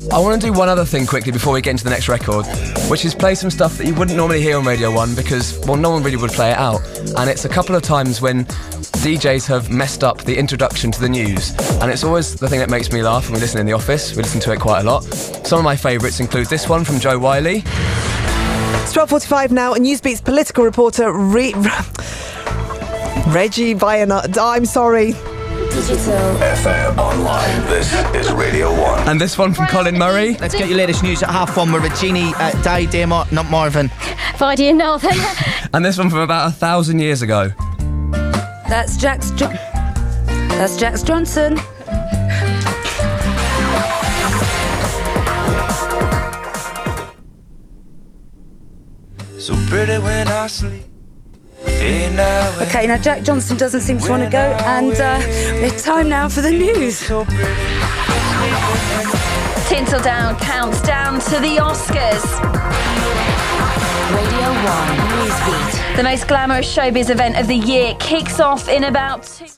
I want to do one other thing quickly before we get into the next record, which is play some stuff that you wouldn't normally hear on Radio 1 because, well, no one really would play it out. And it's a couple of times when DJs have messed up the introduction to the news. And it's always the thing that makes me laugh when we listen in the office. We listen to it quite a lot. Some of my favourites include this one from Joe Wiley. It's 12:45 now, and Newsbeat's political reporter Reggie Bayanat. I'm sorry. Digital FM online. This is Radio 1. And this one from Colin Murray. Let's get your latest news at 1:30 with Regini, Damo, not Marvin. Friday and Northern. And this one from about 1,000 years ago. That's Jax Johnson. So pretty when I sleep. Okay, now Jack Johnson doesn't seem to want to go, and it's time now for the news. Tinseldown counts down to the Oscars. Radio 1 Newsbeat. The most glamorous showbiz event of the year kicks off in about